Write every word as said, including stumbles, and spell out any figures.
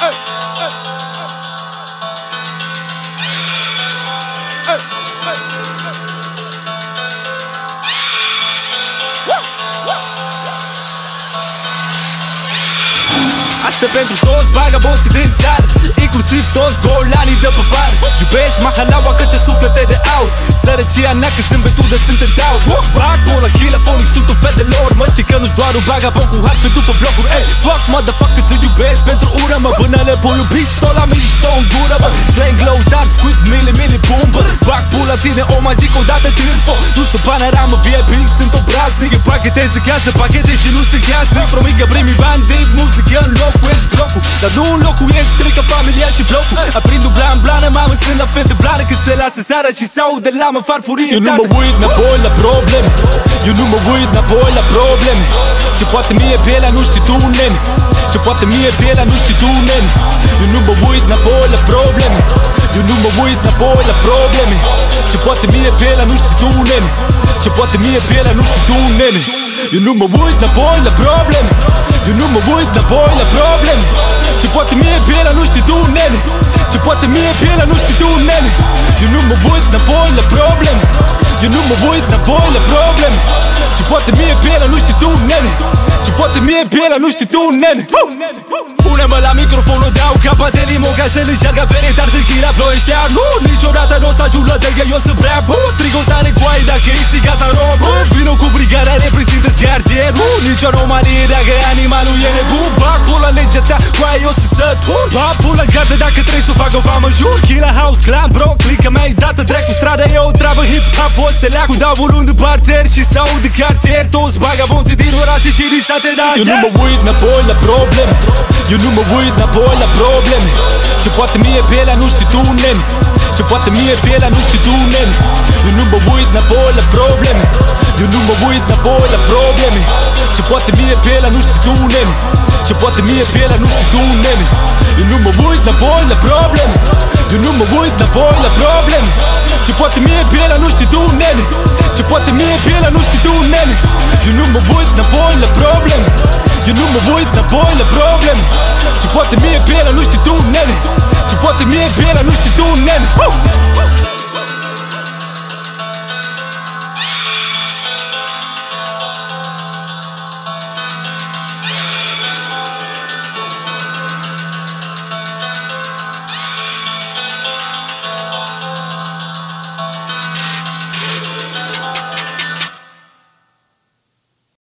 Asta pentru toți vagabonții din țară, inclusiv toți golanii de pe vară. Iubesc mahalaua căci suflete de aur, sărăcia neacă zâmbetută sunt în taur. Bag bola, chilafonic, sunt un fel de lor. Mă știi că nu-s doar un vagabond cu harfe după blocuri. Ey, fuck motherfucker, ți iubesc pentru ură, mă. Până le pui un pistol la mișto în gură, bă. Slang low, dark, squid, mili, mili, boom, bă. Bag pula tine, o mai zic o dată tirfo. Nu sunt panoramă V I P, sunt obraznic. Pachetez în casă, pachete și nu sunt casnic. Promit că primii bani din muzică în locuiesc locul, dar nu înlocuiesc clica, familia și blocul. Aprind un blan blană, mamă strâng la fete blană, când se lasă seara și s-aude lamă farfurie. Eu nu mă uit înapoi la probleme, eu nu mă uit înapoi la probleme. Ce poate mie pielea nu știi tu, nene. Ce poate mie pielea nu știi tu, nene. Eu nu mă uit înapoi la probleme, eu nu mă uit înapoi la probleme. Ce poate mie pielea nu știi tu, nene. Ce poate mie pielea nu știi tu, nene. Eu nu mă uit înapoi la probleme, eu nu mă uit înapoi la probleme. Ce poate mie pielea nu știi tu, nene. Ce poate mie pielea nu știi tu, nene. Eu nu mă uit înapoi la probleme, eu nu mă uit înapoi la probleme. Ce poate mie pielea nu știi tu, nene. Ce poate mie pielea nu știi tu, nene. Pune-mă la microfon, o dau capa de limo ca să le jargă vere, dar să-l chila ploieștea. Nu, niciodată n-o să ajung la zel, că eu sunt prea bun. Strig o tare cu ai dacă ești gaza rob. Vino cu brigada, reprezintă scartier. Nu, nicio anomalie dacă animalul e nebun. Bag pula legea ta, cu aia eu să sătur. Bag pula în gardă dacă trebuie să fac o famă, jur. Killa house, clan, bro, clica mea e dată drept cu strada. E o treabă hip-hop, o stelea cu dau volum de parter și s-aud de cartier. Toți vagabonții din orașe și din sate, da. Eu nu mă uit înapoi la probleme, eu nu mă uit înapoi la probleme. Ce poate mie pielea nu știi tu, nene. Ce poate mie pielea nu știi tu, nene. Eu nu mă uit înapoi la probleme, eu nu mă uit înapoi la probleme. Ce poate mie pielea nu știi tu, nene. Ce poate mie pielea nu știi tu, nene. Eu nu mă uit înapoi la probleme, eu nu mă uit înapoi la probleme. Ce poate mie pielea nu știi tu, nene. Ce poate mie pielea nu știi tu, nene. Eu nu mă uit înapoi la probleme, eu nu mă uit înapoi la probleme. Ce poate mie pielea nu știi tu, nene. Ce poate mie pielea nu știi tu, nene.